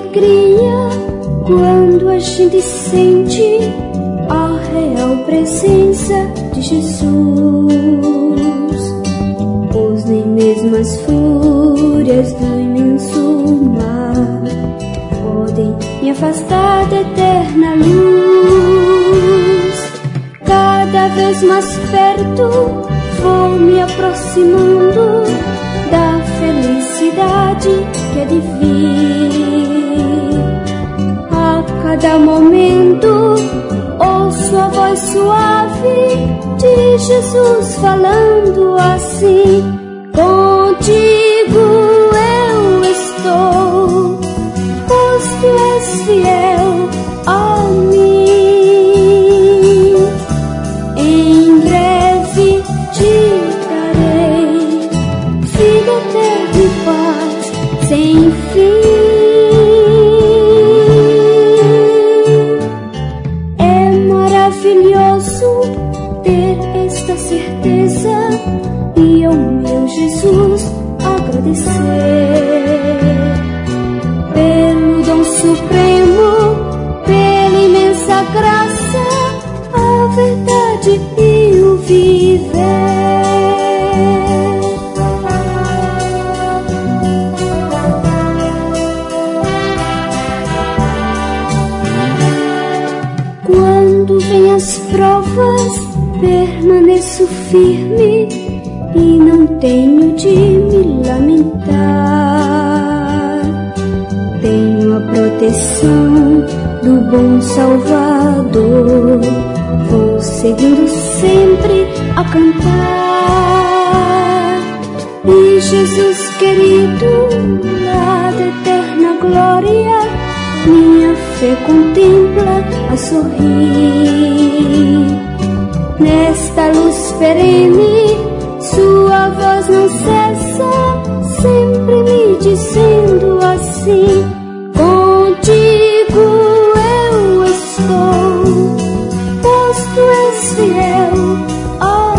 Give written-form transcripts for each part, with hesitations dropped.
alegria quando a gente sente a real presença de Jesus, pois nem mesmo as fúrias do imenso mar podem me afastar da eterna luz. Cada vez mais perto vou me aproximando da felicidade que é de vir. A cada momento ouço a voz suave de Jesus falando assim: contigo eu estou, pois tu és fiel a mim. Em breve te darei vida eterna e paz sem fim. Ter esta certeza e ao meu Jesus agradecer pelo dom supremo, pela imensa graça, a verdade e o viver. Quando vem as provas, permaneço firme e não tenho de me lamentar. Tenho a proteção do bom Salvador, vou seguindo sempre a cantar. E Jesus querido, lá da eterna glória, minha fé contempla a sorrir. Nesta luz perene, sua voz não cessa, sempre me dizendo assim: contigo eu estou, pois tu és fiel a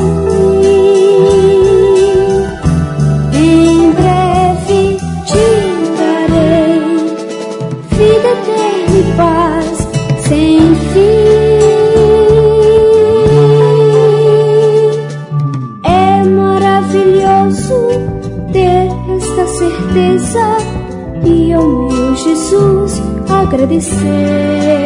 mim. Em breve te darei vida eterna e paz sem fim. Ter esta certeza e ao meu Jesus agradecer